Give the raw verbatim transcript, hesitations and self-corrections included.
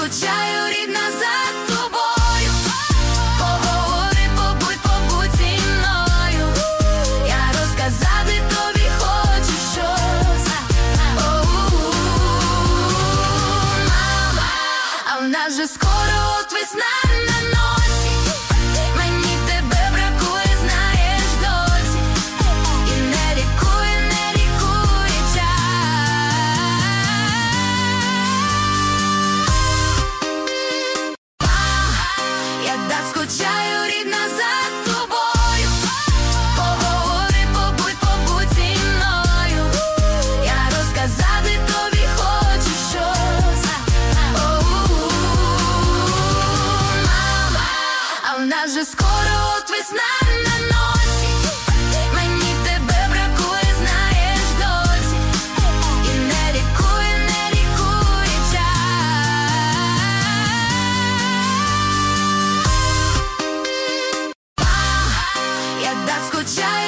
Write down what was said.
скучаю, рідна, за тобою. Поговори, побудь, побудь зі мною. Я розказати тобі хочу щось. Оу, мама, а в нас же скоро от весна на носі. Мені тебе бракує, знаєш, досі. І не лікує, не лікує час. Я так скучаю, рідна, за тобою. Поговори, побудь, побудь зі мною. Я розказати тобі хочу щось. Оу, мама, а в нас же скоро от весна на носі. Мені тебе бракує, знаєш, досі. І не лікує, не лікує час. Я так скучаю.